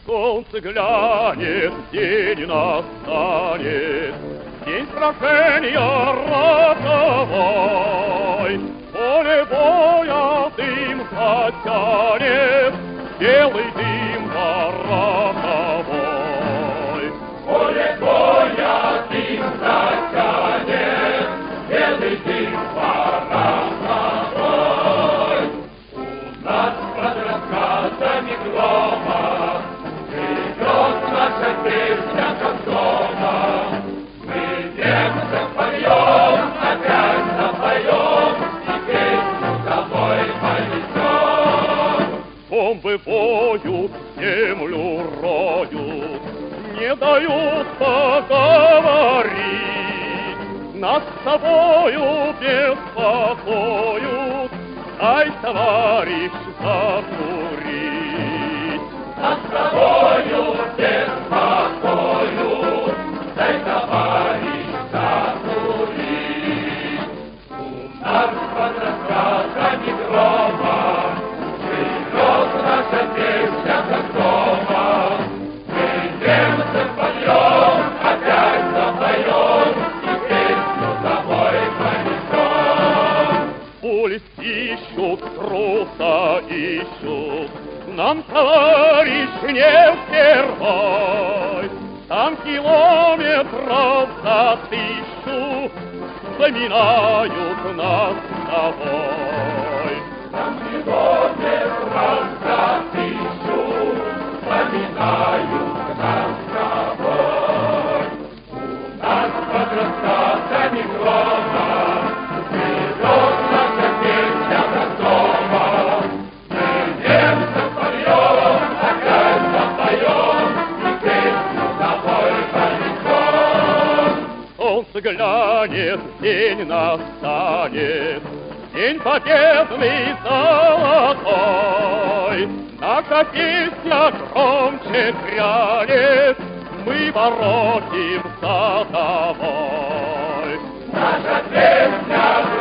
Солнце глянет, день настанет, день сражения роковой. Поле боя дым затянет, белый дым пороховой. Поле боя дым затянет, белый дым пороховой. У нас под рассказами грома живет наша песня, как дома. Мы немцев поем, опять запоем, и песню домой понесем. Бомбы воют, землю роют, не дают поговорить. Нас с тобою беспокоят, дай, товарищ, закурить. Нас с тобою беспокоят, дай, товарищ, закурить. У нас под рассказами грома живет наша песня, как дома. Мы немцев поем, опять запоем, и песню домой понесем. Пули ищут, труса ищут, нам, товарищ, не впервой. Там километров за 1000 заминают нас с тобой. Там километров за 1000 заминают нас с тобой. У нас под рассказами грома живет наша песня, как дома. Мы немцев поем, опять запоем, и песню домой понесем. Солнце глянет, день настанет, день победный золотой. Наша песня громче грянет, мы воротим за тобой. Наша песня